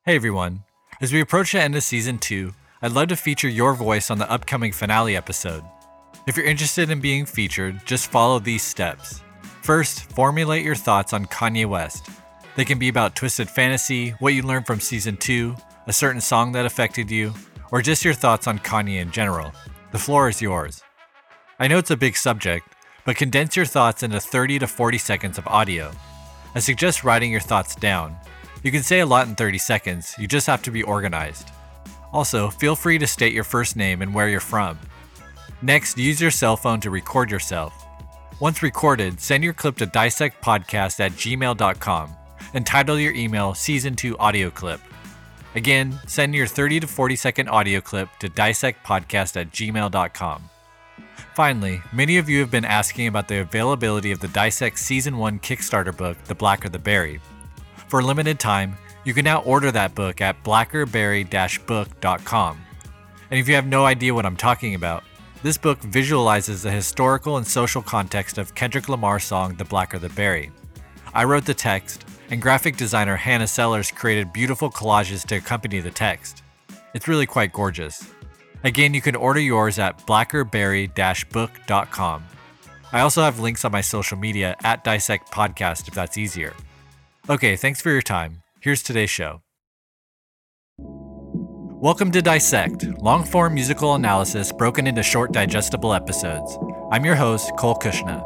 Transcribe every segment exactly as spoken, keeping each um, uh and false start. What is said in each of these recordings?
Hey everyone. As we approach the end of season two, I'd love to feature your voice on the upcoming finale episode. If you're interested in being featured, just follow these steps. First, formulate your thoughts on Kanye West. They can be about Twisted Fantasy, what you learned from season two, a certain song that affected you, or just your thoughts on Kanye in general. The floor is yours. I know it's a big subject, but condense your thoughts into thirty to forty seconds of audio. I suggest writing your thoughts down. You can say a lot in thirty seconds, you just have to be organized. Also, feel free to state your first name and where you're from. Next, use your cell phone to record yourself. Once recorded, send your clip to dissectpodcast at gmail dot com and title your email Season two Audio Clip. Again, send your thirty to forty second audio clip to dissectpodcast at gmail dot com. Finally, many of you have been asking about the availability of the Dissect Season one Kickstarter book, The Blacker the Berry. For a limited time, you can now order that book at blackerberry dash book dot com. And if you have no idea what I'm talking about, this book visualizes the historical and social context of Kendrick Lamar's song The Blacker the Berry. I wrote the text, and graphic designer Hannah Sellers created beautiful collages to accompany the text. It's really quite gorgeous. Again, you can order yours at blackerberry dash book dot com. I also have links on my social media at Dissect Podcast if that's easier. Okay, thanks for your time. Here's today's show. Welcome to Dissect, long-form musical analysis broken into short digestible episodes. I'm your host, Cole Kushna.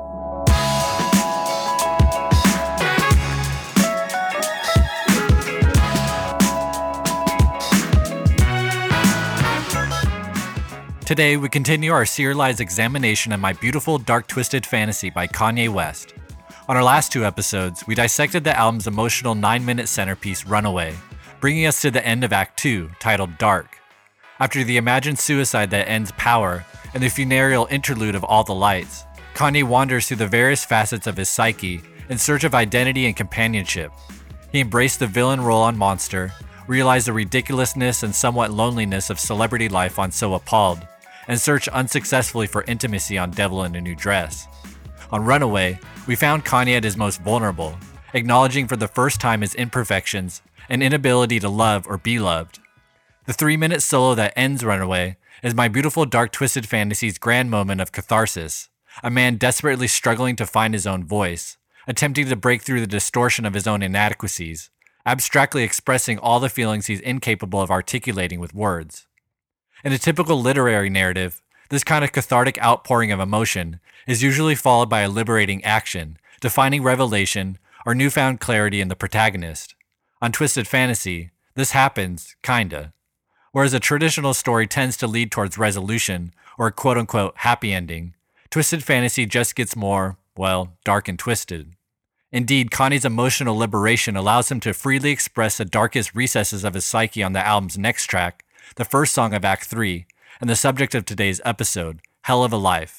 Today, we continue our serialized examination of My Beautiful Dark Twisted Fantasy by Kanye West. On our last two episodes, we dissected the album's emotional nine-minute centerpiece, Runaway, bringing us to the end of Act two, titled Dark. After the imagined suicide that ends Power and the funereal interlude of All the Lights, Kanye wanders through the various facets of his psyche in search of identity and companionship. He embraced the villain role on Monster, realized the ridiculousness and somewhat loneliness of celebrity life on So Appalled, and searched unsuccessfully for intimacy on Devil in a New Dress. On Runaway, we found Kanye at his most vulnerable, acknowledging for the first time his imperfections and inability to love or be loved. The three-minute solo that ends Runaway is My Beautiful Dark Twisted Fantasy's grand moment of catharsis, a man desperately struggling to find his own voice, attempting to break through the distortion of his own inadequacies, abstractly expressing all the feelings he's incapable of articulating with words. In a typical literary narrative, this kind of cathartic outpouring of emotion is usually followed by a liberating action, defining revelation, or newfound clarity in the protagonist. On Twisted Fantasy, this happens, kinda. Whereas a traditional story tends to lead towards resolution, or a quote-unquote happy ending, Twisted Fantasy just gets more, well, dark and twisted. Indeed, Kanye's emotional liberation allows him to freely express the darkest recesses of his psyche on the album's next track, the first song of Act three, and the subject of today's episode, Hell of a Life.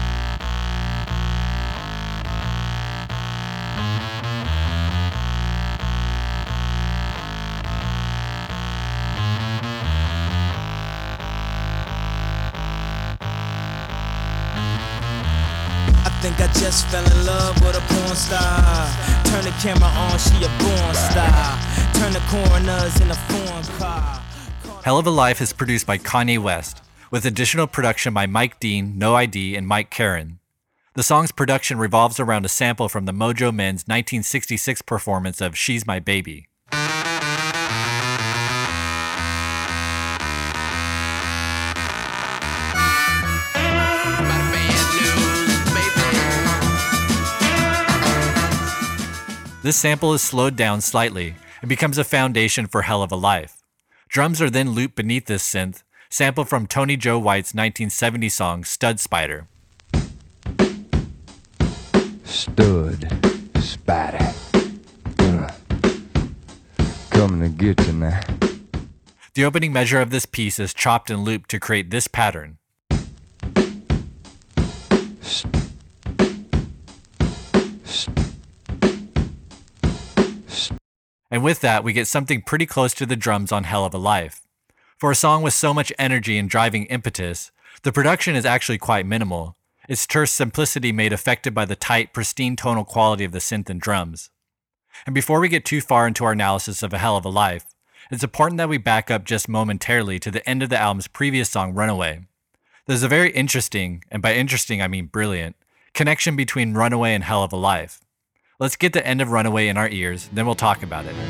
I think I just fell in love with a porn star. Turn the camera on, she a born star. Turn the coroners in a foreign car. Hell of a Life is produced by Kanye West, with additional production by Mike Dean, No I D, and Mike Karen. The song's production revolves around a sample from the Mojo Men's nineteen sixty-six performance of She's My Baby. This sample is slowed down slightly and becomes a foundation for Hell of a Life. Drums are then looped beneath this synth, sampled from Tony Joe White's nineteen seventy song Stud Spider. Stud Spider. Uh, coming to get you now. The opening measure of this piece is chopped and looped to create this pattern. St- And with that, we get something pretty close to the drums on Hell of a Life. For a song with so much energy and driving impetus, the production is actually quite minimal, its terse simplicity made effective by the tight, pristine tonal quality of the synth and drums. And before we get too far into our analysis of A Hell of a Life, it's important that we back up just momentarily to the end of the album's previous song, Runaway. There's a very interesting, and by interesting I mean brilliant, connection between Runaway and Hell of a Life. Let's get the end of Runaway in our ears, then we'll talk about it.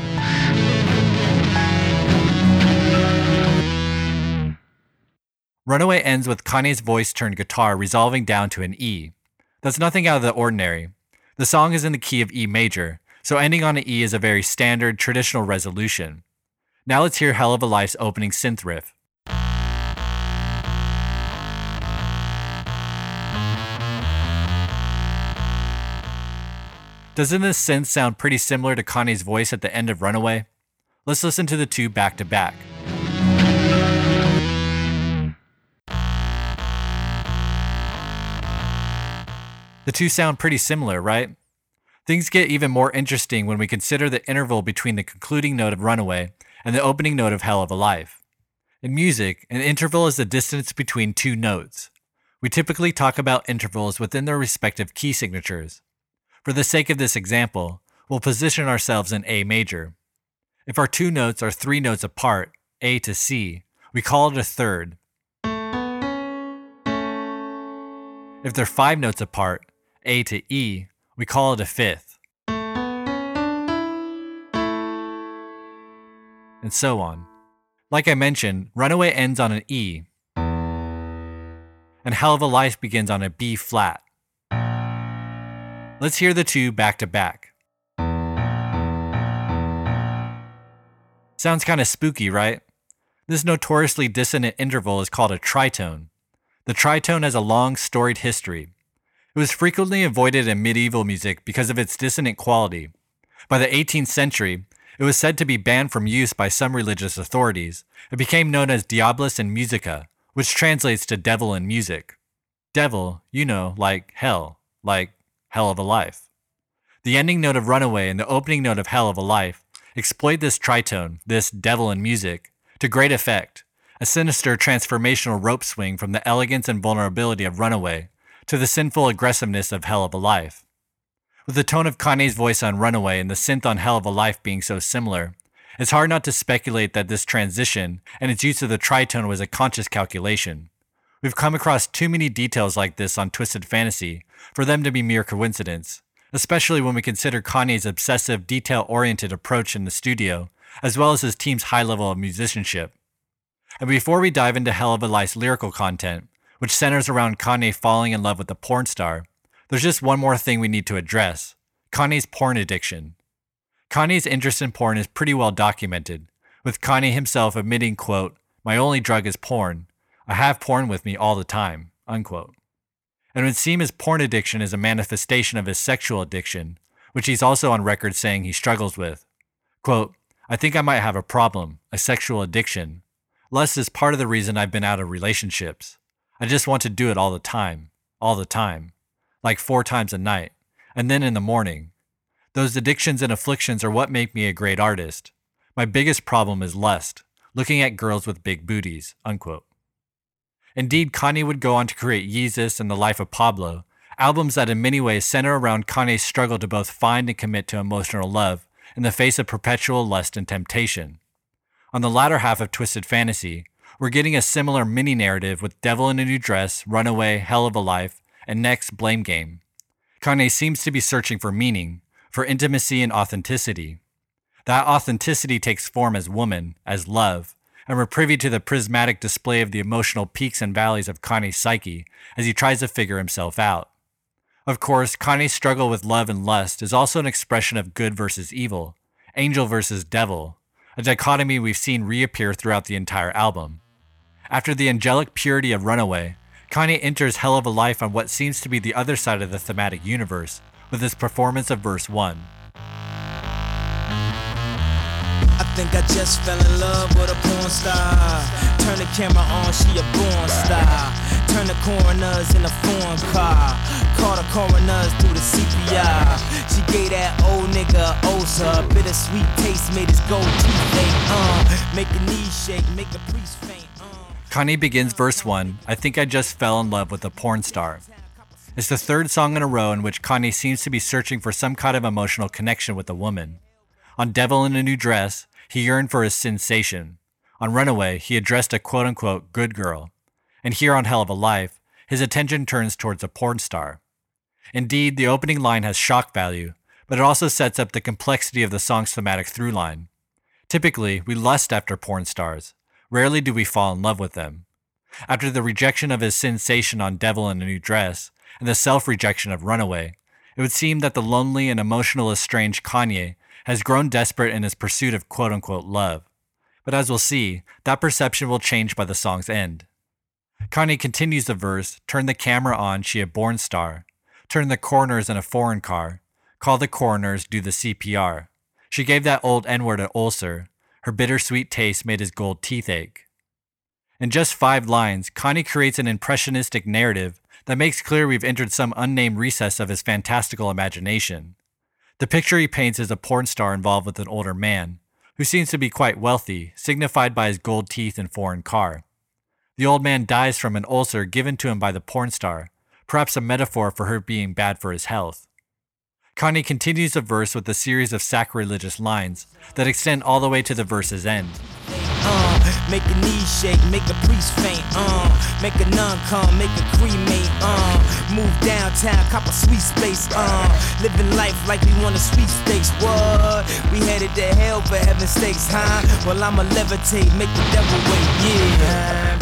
Runaway ends with Kanye's voice turned guitar resolving down to an E. That's nothing out of the ordinary. The song is in the key of E major, so ending on an E is a very standard, traditional resolution. Now let's hear Hell of a Life's opening synth riff. Doesn't this synth sound pretty similar to Kanye's voice at the end of Runaway? Let's listen to the two back to back. The two sound pretty similar, right? Things get even more interesting when we consider the interval between the concluding note of Runaway and the opening note of Hell of a Life. In music, an interval is the distance between two notes. We typically talk about intervals within their respective key signatures. For the sake of this example, we'll position ourselves in A major. If our two notes are three notes apart, A to C, we call it a third. If they're five notes apart, A to E, we call it a fifth. And so on. Like I mentioned, Runaway ends on an E, and Hell of a Life begins on a B flat. Let's hear the two back to back. Sounds kind of spooky, right? This notoriously dissonant interval is called a tritone. The tritone has a long, storied history. It was frequently avoided in medieval music because of its dissonant quality. By the eighteenth century, it was said to be banned from use by some religious authorities. It became known as Diabolus in Musica, which translates to devil in music. Devil, you know, like hell, like Hell of a Life. The ending note of Runaway and the opening note of Hell of a Life exploit this tritone, this devil in music, to great effect, a sinister transformational rope swing from the elegance and vulnerability of Runaway to the sinful aggressiveness of Hell of a Life. With the tone of Kanye's voice on Runaway and the synth on Hell of a Life being so similar, it's hard not to speculate that this transition and its use of the tritone was a conscious calculation. We've come across too many details like this on Twisted Fantasy for them to be mere coincidence, especially when we consider Kanye's obsessive, detail-oriented approach in the studio, as well as his team's high level of musicianship. And before we dive into Hell of a Life's lyrical content, which centers around Kanye falling in love with a porn star, there's just one more thing we need to address: Kanye's porn addiction. Kanye's interest in porn is pretty well documented, with Kanye himself admitting, quote, "My only drug is porn. I have porn with me all the time," unquote. And it would seem his porn addiction is a manifestation of his sexual addiction, which he's also on record saying he struggles with. Quote, "I think I might have a problem, a sexual addiction. Lust is part of the reason I've been out of relationships. I just want to do it all the time, all the time, like four times a night, and then in the morning. Those addictions and afflictions are what make me a great artist. My biggest problem is lust, looking at girls with big booties," unquote. Indeed, Kanye would go on to create Yeezus and The Life of Pablo, albums that in many ways center around Kanye's struggle to both find and commit to emotional love in the face of perpetual lust and temptation. On the latter half of Twisted Fantasy, we're getting a similar mini-narrative with Devil in a New Dress, Runaway, Hell of a Life, and next, Blame Game. Kanye seems to be searching for meaning, for intimacy and authenticity. That authenticity takes form as woman, as love, and we're privy to the prismatic display of the emotional peaks and valleys of Kanye's psyche as he tries to figure himself out. Of course, Kanye's struggle with love and lust is also an expression of good versus evil, angel versus devil, a dichotomy we've seen reappear throughout the entire album. After the angelic purity of Runaway, Kanye enters Hell of a Life on what seems to be the other side of the thematic universe, with his performance of verse one. I think I just fell in love with a porn star. Turn the camera on, she a born star. Turn the coroners in a foreign car. Call the coroners through the C P R. She gave that old nigga Osa. Bittersweet taste made his gold teeth ache. Uh, make the knees shake, make the priest faint. Uh. Kanye begins verse one, "I think I just fell in love with a porn star." It's the third song in a row in which Kanye seems to be searching for some kind of emotional connection with a woman. On Devil in a New Dress, he yearned for his sensation. On Runaway, he addressed a quote-unquote good girl. And here on Hell of a Life, his attention turns towards a porn star. Indeed, the opening line has shock value, but it also sets up the complexity of the song's thematic through line. Typically, we lust after porn stars. Rarely do we fall in love with them. After the rejection of his sensation on Devil in a New Dress, and the self-rejection of Runaway, it would seem that the lonely and emotional estranged Kanye has grown desperate in his pursuit of quote-unquote love. But as we'll see, that perception will change by the song's end. Kanye continues the verse, turn the camera on, she a born star. Turn the corners in a foreign car. Call the coroners, do the C P R. She gave that old N-word an ulcer. Her bittersweet taste made his gold teeth ache. In just five lines, Kanye creates an impressionistic narrative that makes clear we've entered some unnamed recess of his fantastical imagination. The picture he paints is a porn star involved with an older man, who seems to be quite wealthy, signified by his gold teeth and foreign car. The old man dies from an ulcer given to him by the porn star, perhaps a metaphor for her being bad for his health. Kanye continues the verse with a series of sacrilegious lines that extend all the way to the verse's end. Uh, make a knee shake, make a priest faint, uh, make a nun come, make a cremate, uh, move downtown, cop a sweet space, uh, living life like we want a sweepstakes, what? We headed to hell for heaven's sakes, huh? Well, I'ma levitate, make the devil wait, yeah.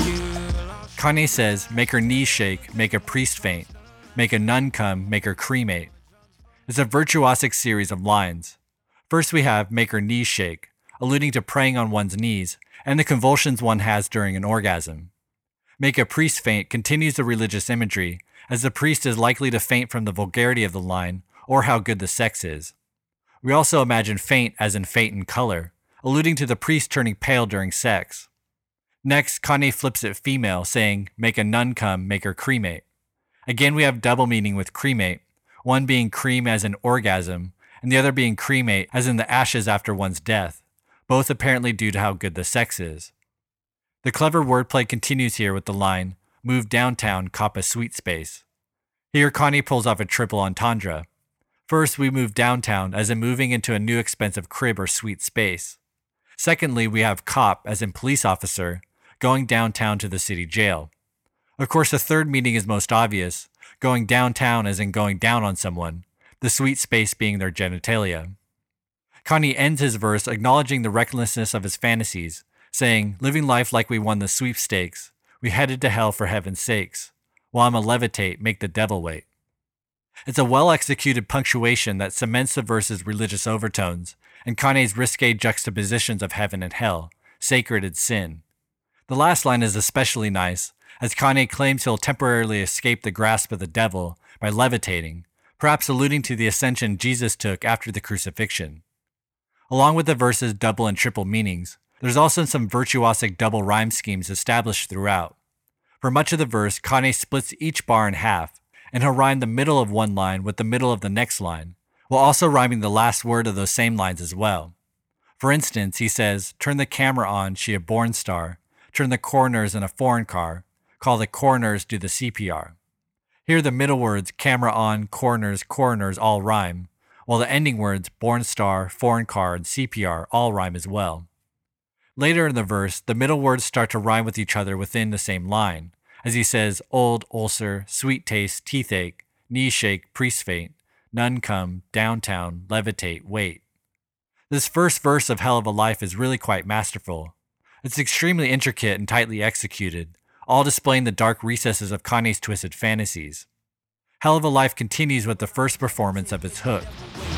Kanye says, make her knees shake, make a priest faint, make a nun come, make her cremate. It's a virtuosic series of lines. First we have make her knees shake, alluding to praying on one's knees and the convulsions one has during an orgasm. Make a priest faint continues the religious imagery, as the priest is likely to faint from the vulgarity of the line or how good the sex is. We also imagine faint as in faint in color, alluding to the priest turning pale during sex. Next, Kanye flips it female, saying, make a nun come, make her cremate. Again, we have double meaning with cremate, one being cream as in orgasm, and the other being cremate as in the ashes after one's death, both apparently due to how good the sex is. The clever wordplay continues here with the line, move downtown, cop a sweet space. Here, Kanye pulls off a triple entendre. First, we move downtown as in moving into a new expensive crib or sweet space. Secondly, we have cop as in police officer, going downtown to the city jail. Of course, the third meaning is most obvious, going downtown as in going down on someone, the sweet space being their genitalia. Kanye ends his verse acknowledging the recklessness of his fantasies, saying, living life like we won the sweepstakes, we headed to hell for heaven's sakes. While I'ma levitate, make the devil wait. It's a well-executed punctuation that cements the verse's religious overtones and Kanye's risque juxtapositions of heaven and hell, sacred and sin. The last line is especially nice, as Kanye claims he'll temporarily escape the grasp of the devil by levitating, perhaps alluding to the ascension Jesus took after the crucifixion. Along with the verse's double and triple meanings, there's also some virtuosic double rhyme schemes established throughout. For much of the verse, Kanye splits each bar in half, and he'll rhyme the middle of one line with the middle of the next line, while also rhyming the last word of those same lines as well. For instance, he says, turn the camera on, she a born star, turn the coroners in a foreign car, call the coroners, do the C P R. Here the middle words, camera on, coroners, coroners all rhyme, while the ending words, born star, foreign car, and C P R all rhyme as well. Later in the verse, the middle words start to rhyme with each other within the same line, as he says, old, ulcer, sweet taste, teeth ache, knee shake, priest faint, nun come, downtown, levitate, wait. This first verse of Hell of a Life is really quite masterful. It's extremely intricate and tightly executed, all displaying the dark recesses of Kanye's twisted fantasies. Hell of a Life continues with the first performance of its hook.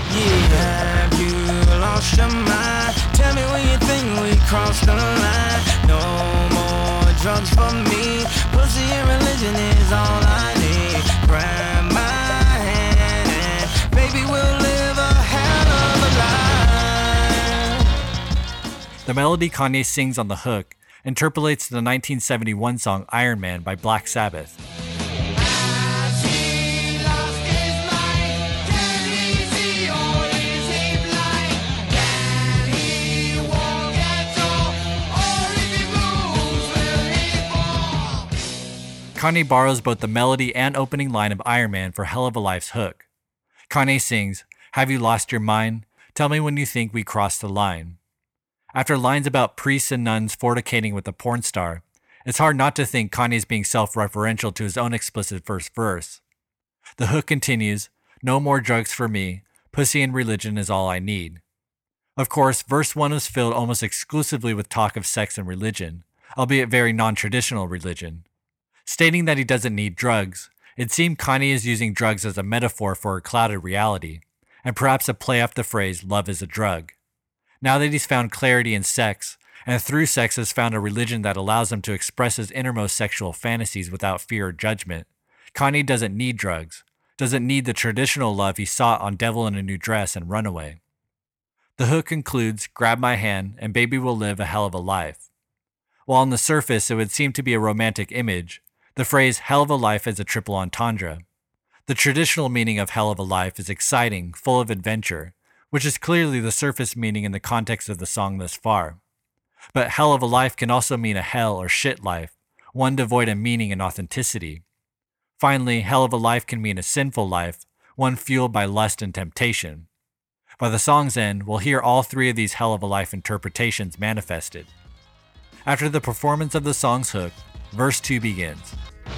Yeah, have you lost your mind? Tell me when you think we crossed the line. No more drugs for me. Pussy and religion is all I need. Grab my hand and baby we'll live a hell of a life. The melody Kanye sings on the hook interpolates the nineteen seventy-one song Iron Man by Black Sabbath. Kanye borrows both the melody and opening line of Iron Man for Hell of a Life's hook. Kanye sings, have you lost your mind? Tell me when you think we crossed the line. After lines about priests and nuns fornicating with a porn star, it's hard not to think Kanye's being self-referential to his own explicit first verse. The hook continues, "No more drugs for me, pussy and religion is all I need." Of course, verse one was filled almost exclusively with talk of sex and religion, albeit very non-traditional religion. Stating that he doesn't need drugs, it seemed Kanye is using drugs as a metaphor for a clouded reality, and perhaps a play off the phrase, love is a drug. Now that he's found clarity in sex, and through sex has found a religion that allows him to express his innermost sexual fantasies without fear or judgment, Kanye doesn't need drugs, doesn't need the traditional love he sought on Devil in a New Dress and Runaway. The hook concludes, "Grab my hand and baby will live a hell of a life." While on the surface it would seem to be a romantic image, the phrase hell of a life is a triple entendre. The traditional meaning of hell of a life is exciting, full of adventure, which is clearly the surface meaning in the context of the song thus far. But hell of a life can also mean a hell or shit life, one devoid of meaning and authenticity. Finally, hell of a life can mean a sinful life, one fueled by lust and temptation. By the song's end, we'll hear all three of these hell of a life interpretations manifested. After the performance of the song's hook, verse two begins.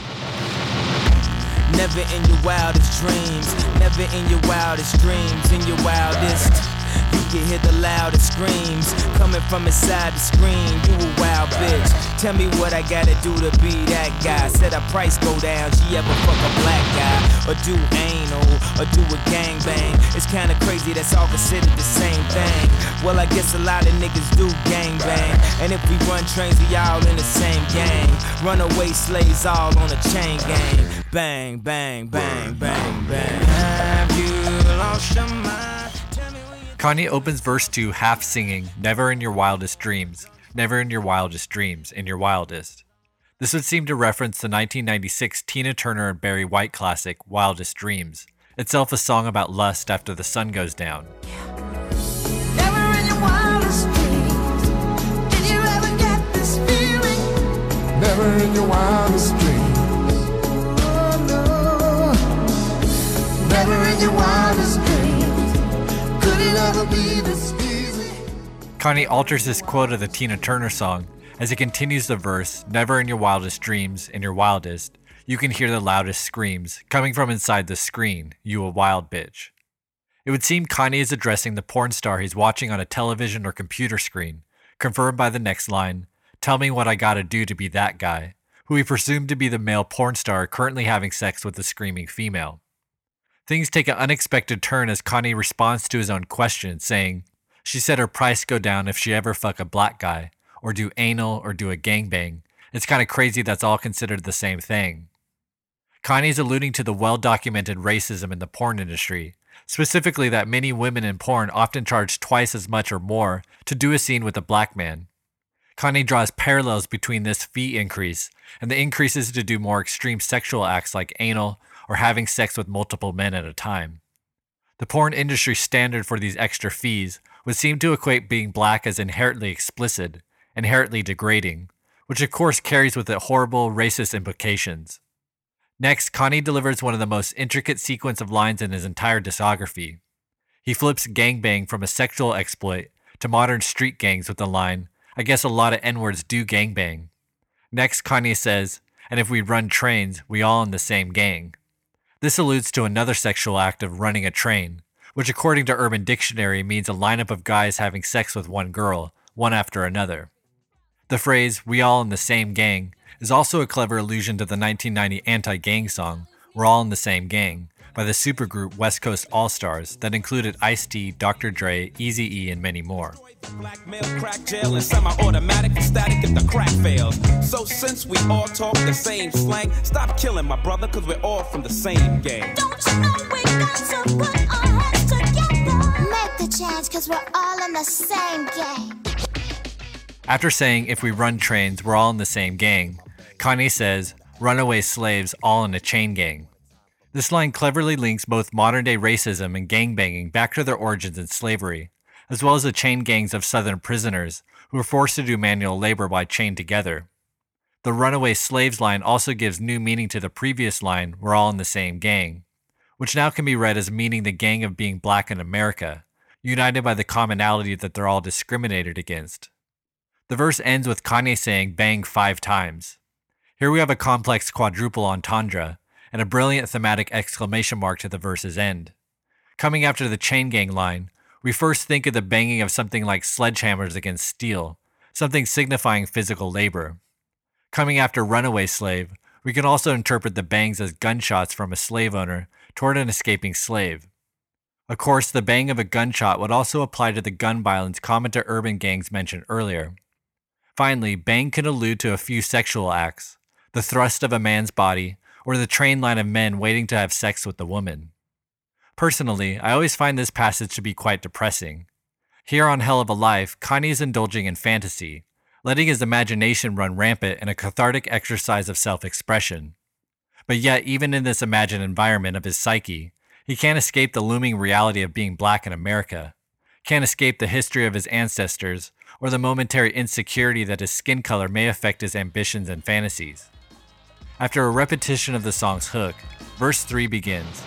Never in your wildest dreams, never in your wildest dreams, in your wildest. You can hear the loudest screams coming from inside the screen. You a wild bitch. Tell me what I gotta do to be that guy. Said our price go down. She ever fuck a black guy or do anal or do a gangbang? It's kinda crazy. That's all considered the same thing. Well, I guess a lot of niggas do gangbang. And if we run trains, we all in the same gang. Runaway slaves all on a chain gang. Bang, bang, bang, bang, bang. Have you lost your mind? Kanye opens verse two half singing, "Never in your wildest dreams, never in your wildest dreams, in your wildest." This would seem to reference the nineteen ninety-six Tina Turner and Barry White classic, Wildest Dreams, itself a song about lust after the sun goes down. Never in your wildest dreams did you ever get this feeling. Never in your wildest dreams. Oh no. Never in your wildest dreams. Could it ever be this easy? Kanye alters his quote of the Tina Turner song as he continues the verse, "Never in your wildest dreams, in your wildest, you can hear the loudest screams coming from inside the screen, you a wild bitch." It would seem Kanye is addressing the porn star he's watching on a television or computer screen, confirmed by the next line, "Tell me what I gotta do to be that guy," who we presume to be the male porn star currently having sex with the screaming female. Things take an unexpected turn as Kanye responds to his own question, saying, "She said her price go down if she ever fuck a black guy, or do anal, or do a gangbang. It's kinda crazy that's all considered the same thing." Kanye's alluding to the well-documented racism in the porn industry, specifically that many women in porn often charge twice as much or more to do a scene with a black man. Kanye draws parallels between this fee increase and the increases to do more extreme sexual acts like anal, or having sex with multiple men at a time. The porn industry standard for these extra fees would seem to equate being black as inherently explicit, inherently degrading, which of course carries with it horrible racist implications. Next, Kanye delivers one of the most intricate sequence of lines in his entire discography. He flips gangbang from a sexual exploit to modern street gangs with the line, "I guess a lot of N-words do gangbang." Next, Kanye says, "And if we run trains, we all in the same gang." This alludes to another sexual act of running a train, which according to Urban Dictionary means a lineup of guys having sex with one girl, one after another. The phrase, "we all in the same gang," is also a clever allusion to the nineteen ninety anti-gang song, "We're All in the Same Gang," by the supergroup West Coast All-Stars that included Ice-T, Doctor Dre, Eazy-E, and many more. Black male crack jail and semi-automatic static if the crack fails. So since we all talk the same slang, stop killing my brother cause we're all from the same gang. Don't you know we got to put our heads together? Make the change cause we're all in the same gang. After saying, "If we run trains, we're all in the same gang," Kanye says, "Runaway slaves all in a chain gang." This line cleverly links both modern-day racism and gangbanging back to their origins in slavery, as well as the chain gangs of Southern prisoners who were forced to do manual labor while chained together. The runaway slaves line also gives new meaning to the previous line, "We're all in the same gang," which now can be read as meaning the gang of being black in America, united by the commonality that they're all discriminated against. The verse ends with Kanye saying bang five times. Here we have a complex quadruple entendre and a brilliant thematic exclamation mark to the verse's end. Coming after the chain gang line, we first think of the banging of something like sledgehammers against steel, something signifying physical labor. Coming after runaway slave, we can also interpret the bangs as gunshots from a slave owner toward an escaping slave. Of course, the bang of a gunshot would also apply to the gun violence common to urban gangs mentioned earlier. Finally, bang can allude to a few sexual acts, the thrust of a man's body, or the train line of men waiting to have sex with the woman. Personally, I always find this passage to be quite depressing. Here on Hell of a Life, Kanye is indulging in fantasy, letting his imagination run rampant in a cathartic exercise of self-expression. But yet, even in this imagined environment of his psyche, he can't escape the looming reality of being black in America, can't escape the history of his ancestors, or the momentary insecurity that his skin color may affect his ambitions and fantasies. After a repetition of the song's hook, verse three begins.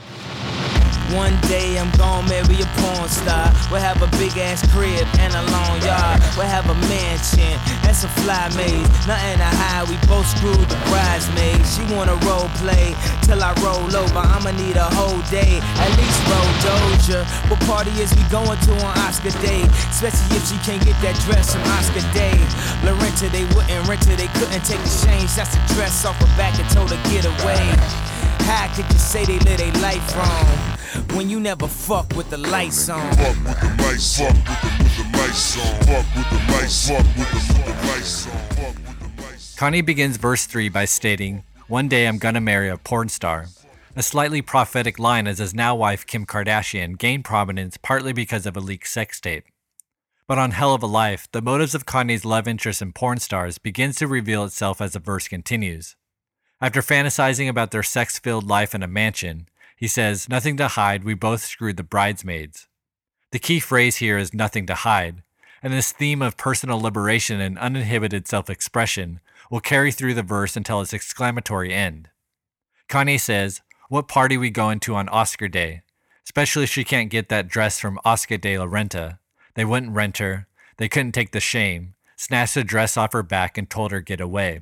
One day I'm gon' marry a porn star. We'll have a big ass crib and a long yard. We'll have a mansion and some fly maids. Nothing to hide, we both screwed the bridesmaids. She wanna role play till I roll over. I'ma need a whole day, at least roll Doja. What party is we going to on Oscar Day? Especially if she can't get that dress from Oscar Day. Lorenta, they wouldn't rent her, they couldn't take the change. That's the dress off her back and told her get away. How could you say they live their life wrong when you never fuck with the lights on? Fuck with the lights, fuck with the, with the lights on. Fuck with the lights, fuck with the, with the lights on. Fuck with the lights. Kanye begins verse three by stating, "One day I'm gonna marry a porn star," a slightly prophetic line as his now wife Kim Kardashian gained prominence partly because of a leaked sex tape. But on Hell of a Life, the motives of Kanye's love interest in porn stars begins to reveal itself as the verse continues. After fantasizing about their sex-filled life in a mansion, he says, "Nothing to hide, we both screwed the bridesmaids." The key phrase here is "nothing to hide," and this theme of personal liberation and uninhibited self-expression will carry through the verse until its exclamatory end. Kanye says, "What party we going to on Oscar Day? Especially if she can't get that dress from Oscar de la Renta. They wouldn't rent her. They couldn't take the shame, snatched the dress off her back and told her get away."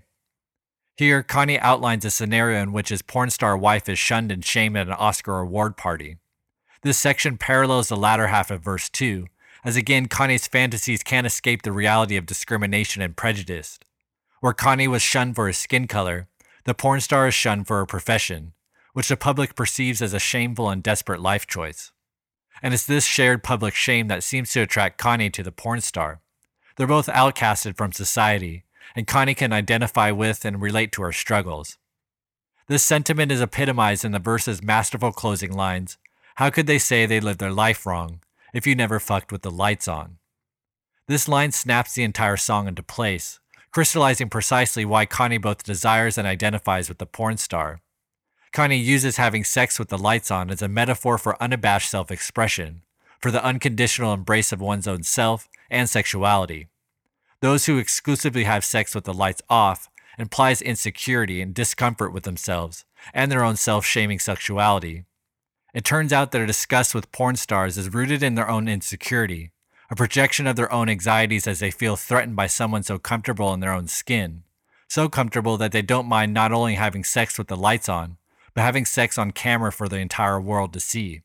Here, Kanye outlines a scenario in which his porn star wife is shunned and shamed at an Oscar award party. This section parallels the latter half of verse two, as again Kanye's fantasies can't escape the reality of discrimination and prejudice. Where Kanye was shunned for his skin color, the porn star is shunned for her profession, which the public perceives as a shameful and desperate life choice. And it's this shared public shame that seems to attract Kanye to the porn star. They're both outcasted from society, and Kanye can identify with and relate to her struggles. This sentiment is epitomized in the verse's masterful closing lines. How could they say they lived their life wrong if you never fucked with the lights on? This line snaps the entire song into place, crystallizing precisely why Kanye both desires and identifies with the porn star. Kanye uses having sex with the lights on as a metaphor for unabashed self-expression, for the unconditional embrace of one's own self and sexuality. Those who exclusively have sex with the lights off implies insecurity and discomfort with themselves and their own self-shaming sexuality. It turns out that a disgust with porn stars is rooted in their own insecurity, a projection of their own anxieties as they feel threatened by someone so comfortable in their own skin, so comfortable that they don't mind not only having sex with the lights on, but having sex on camera for the entire world to see.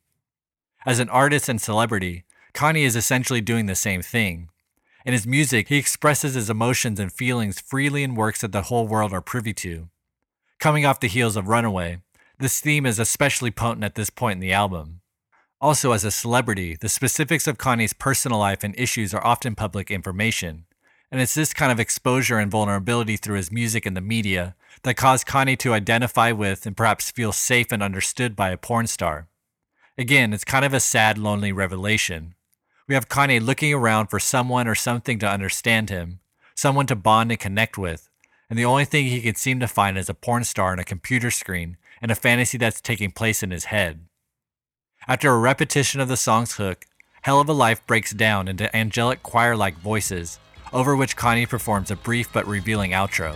As an artist and celebrity, Kanye is essentially doing the same thing. In his music, he expresses his emotions and feelings freely in works that the whole world are privy to. Coming off the heels of Runaway, this theme is especially potent at this point in the album. Also, as a celebrity, the specifics of Kanye's personal life and issues are often public information, and it's this kind of exposure and vulnerability through his music and the media that caused Kanye to identify with and perhaps feel safe and understood by a porn star. Again, it's kind of a sad, lonely revelation. We have Kanye looking around for someone or something to understand him, someone to bond and connect with, and the only thing he can seem to find is a porn star on a computer screen and a fantasy that's taking place in his head. After a repetition of the song's hook, Hell of a Life breaks down into angelic choir-like voices, over which Kanye performs a brief but revealing outro.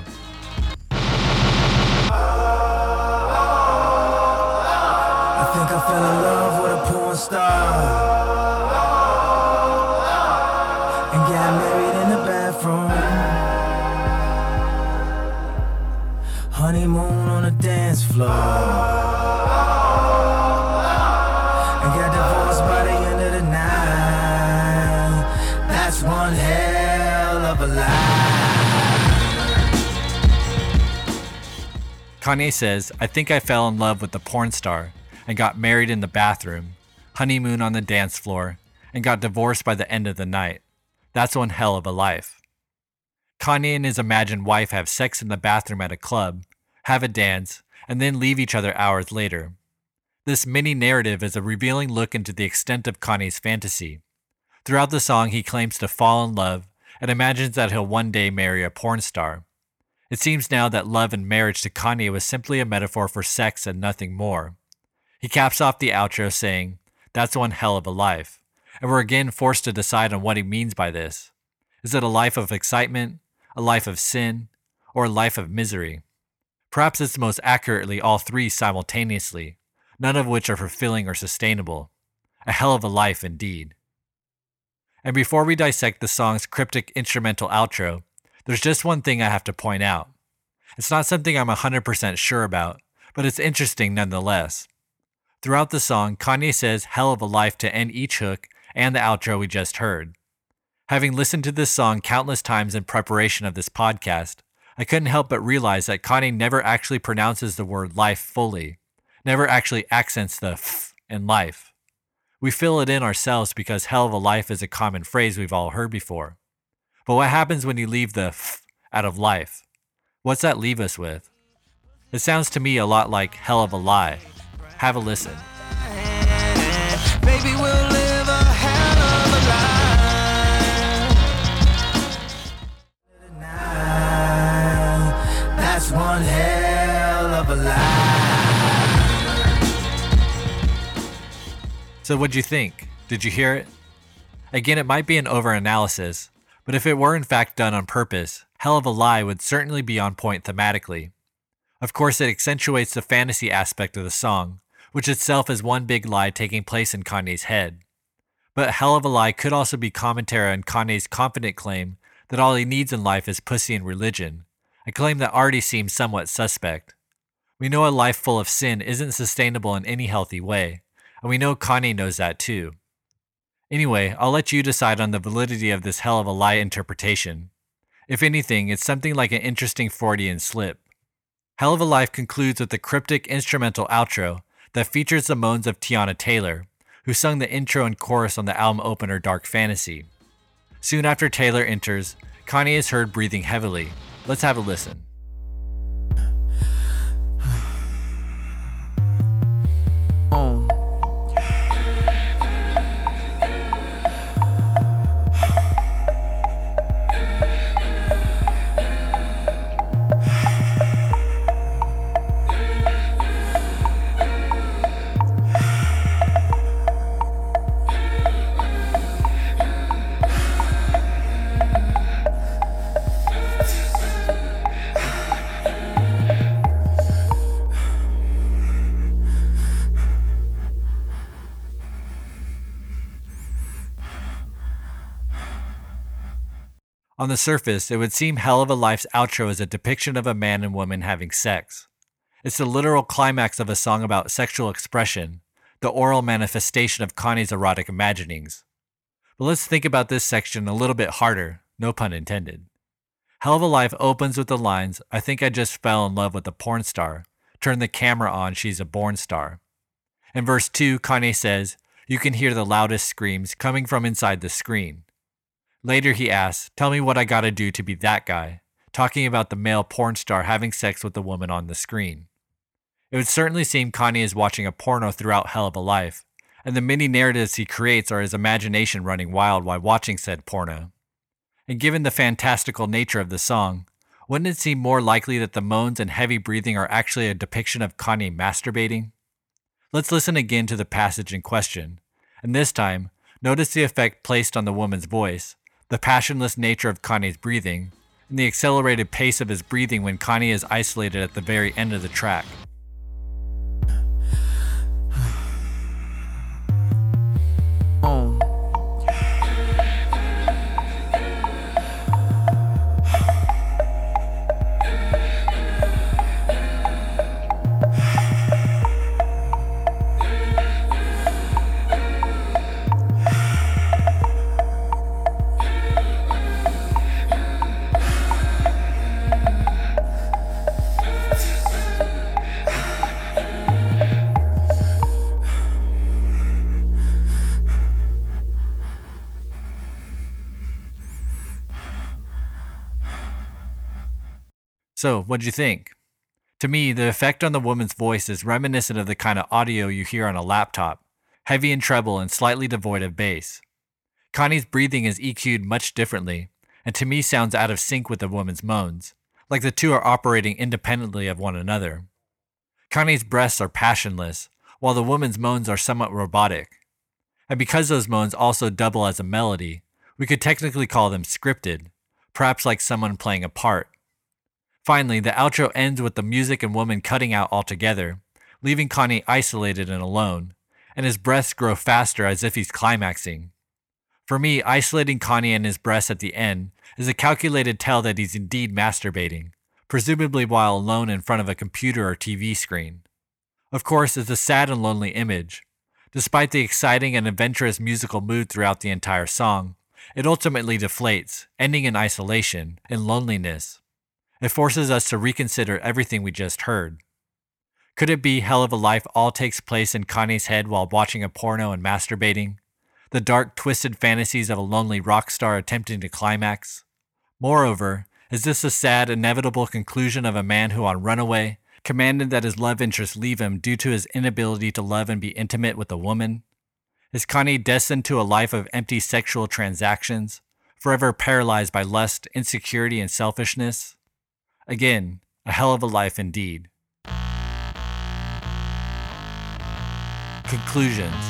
I think I fell in love with a porn star. honeymoon on the dance floor. And got divorced by the end of the night. That's one hell of a lie. Kanye says, I think I fell in love with the porn star and got married in the bathroom, honeymoon on the dance floor, and got divorced by the end of the night. That's one hell of a life. Kanye and his imagined wife have sex in the bathroom at a club, have a dance, and then leave each other hours later. This mini narrative is a revealing look into the extent of Kanye's fantasy. Throughout the song, he claims to fall in love and imagines that he'll one day marry a porn star. It seems now that love and marriage to Kanye was simply a metaphor for sex and nothing more. He caps off the outro saying, "That's one hell of a life," and we're again forced to decide on what he means by this. Is it a life of excitement, a life of sin, or a life of misery? Perhaps it's most accurately all three simultaneously, none of which are fulfilling or sustainable. A hell of a life indeed. And before we dissect the song's cryptic instrumental outro, there's just one thing I have to point out. It's not something I'm one hundred percent sure about, but it's interesting nonetheless. Throughout the song, Kanye says hell of a life to end each hook and the outro we just heard. Having listened to this song countless times in preparation of this podcast, I couldn't help but realize that Kanye never actually pronounces the word life fully, never actually accents the f in life. We fill it in ourselves because hell of a life is a common phrase we've all heard before. But what happens when you leave the f out of life? What's that leave us with? It sounds to me a lot like hell of a lie. Have a listen. Baby, we'll live a hell of a life. That's one hell of a lie. So what'd you think? Did you hear it? Again, it might be an overanalysis, but if it were in fact done on purpose, hell of a lie would certainly be on point thematically. Of course, it accentuates the fantasy aspect of the song, which itself is one big lie taking place in Kanye's head. But hell of a lie could also be commentary on Kanye's confident claim that all he needs in life is pussy and religion, a claim that already seems somewhat suspect. We know a life full of sin isn't sustainable in any healthy way, and we know Kanye knows that too. Anyway, I'll let you decide on the validity of this hell of a lie interpretation. If anything, it's something like an interesting Freudian slip. Hell of a Life concludes with the cryptic instrumental outro that features the moans of Teyana Taylor, who sung the intro and chorus on the album opener Dark Fantasy. Soon after Taylor enters, Kanye is heard breathing heavily. Let's have a listen. On the surface, it would seem Hell of a Life's outro is a depiction of a man and woman having sex. It's the literal climax of a song about sexual expression, the oral manifestation of Kanye's erotic imaginings. But let's think about this section a little bit harder, no pun intended. Hell of a Life opens with the lines, "I think I just fell in love with a porn star. Turn the camera on, she's a born star." In verse two, Kanye says, "You can hear the loudest screams coming from inside the screen." Later he asks, "Tell me what I gotta do to be that guy," talking about the male porn star having sex with the woman on the screen. It would certainly seem Kanye is watching a porno throughout Hell of a Life, and the many narratives he creates are his imagination running wild while watching said porno. And given the fantastical nature of the song, wouldn't it seem more likely that the moans and heavy breathing are actually a depiction of Kanye masturbating? Let's listen again to the passage in question, and this time, notice the effect placed on the woman's voice, the passionless nature of Kanye's breathing, and the accelerated pace of his breathing when Kanye is isolated at the very end of the track. So, what'd you think? To me, the effect on the woman's voice is reminiscent of the kind of audio you hear on a laptop, heavy in treble and slightly devoid of bass. Connie's breathing is E Q'd much differently, and to me sounds out of sync with the woman's moans, like the two are operating independently of one another. Connie's breaths are passionless, while the woman's moans are somewhat robotic. And because those moans also double as a melody, we could technically call them scripted, perhaps like someone playing a part. Finally, the outro ends with the music and woman cutting out altogether, leaving Kanye isolated and alone, and his breaths grow faster as if he's climaxing. For me, isolating Kanye and his breaths at the end is a calculated tell that he's indeed masturbating, presumably while alone in front of a computer or T V screen. Of course, it's a sad and lonely image. Despite the exciting and adventurous musical mood throughout the entire song, it ultimately deflates, ending in isolation and loneliness. It forces us to reconsider everything we just heard. Could it be Hell of a Life all takes place in Kanye's head while watching a porno and masturbating? The dark, twisted fantasies of a lonely rock star attempting to climax? Moreover, is this a sad, inevitable conclusion of a man who on Runaway commanded that his love interest leave him due to his inability to love and be intimate with a woman? Is Kanye destined to a life of empty sexual transactions, forever paralyzed by lust, insecurity, and selfishness? Again, a hell of a life indeed. Conclusions.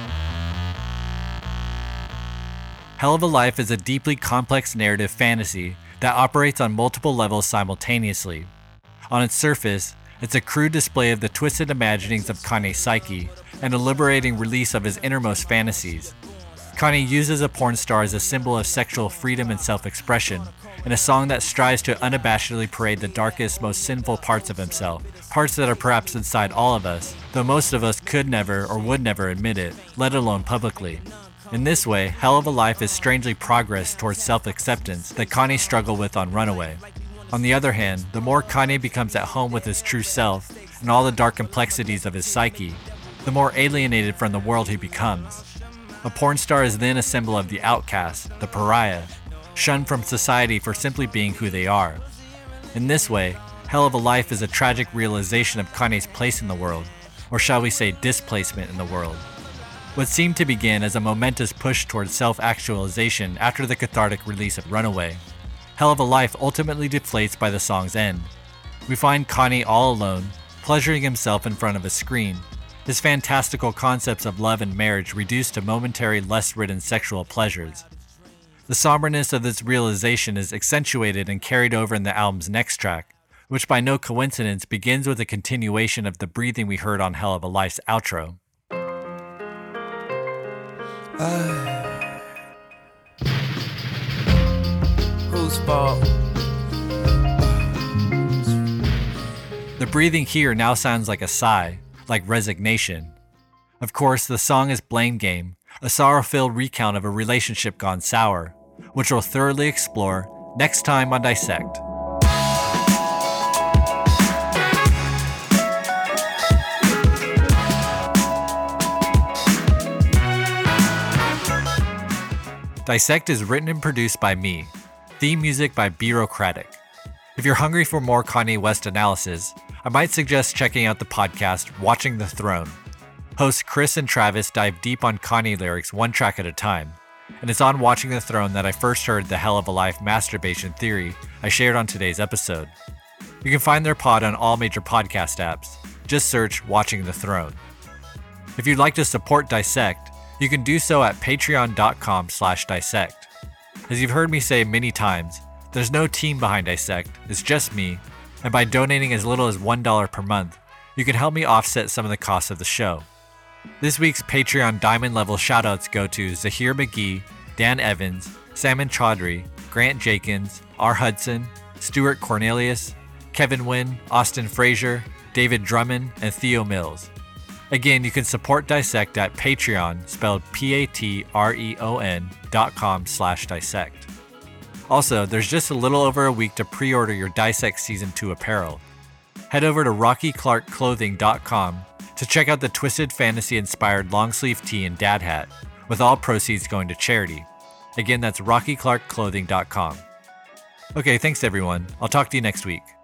Hell of a Life is a deeply complex narrative fantasy that operates on multiple levels simultaneously. On its surface, it's a crude display of the twisted imaginings of Kanye's psyche and a liberating release of his innermost fantasies. Kanye uses a porn star as a symbol of sexual freedom and self-expression, in a song that strives to unabashedly parade the darkest, most sinful parts of himself, parts that are perhaps inside all of us, though most of us could never or would never admit it, let alone publicly. In this way, Hell of a Life is strangely progress towards self-acceptance that Kanye struggled with on Runaway. On the other hand, the more Kanye becomes at home with his true self and all the dark complexities of his psyche, the more alienated from the world he becomes. A porn star is then a symbol of the outcast, the pariah, shunned from society for simply being who they are. In this way, Hell of a Life is a tragic realization of Kanye's place in the world, or shall we say displacement in the world. What seemed to begin as a momentous push towards self-actualization after the cathartic release of Runaway, Hell of a Life ultimately deflates by the song's end. We find Kanye all alone, pleasuring himself in front of a screen, his fantastical concepts of love and marriage reduced to momentary lust-ridden sexual pleasures. The somberness of this realization is accentuated and carried over in the album's next track, which by no coincidence begins with a continuation of the breathing we heard on Hell of a Life's outro. Uh, whose fault? The breathing here now sounds like a sigh, like resignation. Of course, the song is Blame Game, a sorrow-filled recount of a relationship gone sour, which we'll thoroughly explore next time on Dissect. Dissect is written and produced by me. Theme music by Bureaucratic. If you're hungry for more Kanye West analysis, I might suggest checking out the podcast Watching the Throne. Hosts Chris and Travis dive deep on Kanye lyrics one track at a time, and it's on Watching the Throne that I first heard the Hell of a Life masturbation theory I shared on today's episode. You can find their pod on all major podcast apps. Just search Watching the Throne. If you'd like to support Dissect, you can do so at patreon.com slash dissect. As you've heard me say many times, there's no team behind Dissect, it's just me, and by donating as little as one dollar per month, you can help me offset some of the costs of the show. This week's Patreon Diamond level shoutouts go to Zahir McGee, Dan Evans, Salman Chaudhry, Grant Jenkins, R. Hudson, Stuart Cornelius, Kevin Wynn, Austin Frazier, David Drummond, and Theo Mills. Again, you can support Dissect at Patreon, spelled P-A-T-R-E-O-N dot com slash dissect. Also, there's just a little over a week to pre-order your Dissect Season two apparel. Head over to rocky clark clothing dot com to check out the Twisted Fantasy-inspired long-sleeve tee and dad hat, with all proceeds going to charity. Again, that's rocky clark clothing dot com. Okay, thanks everyone. I'll talk to you next week.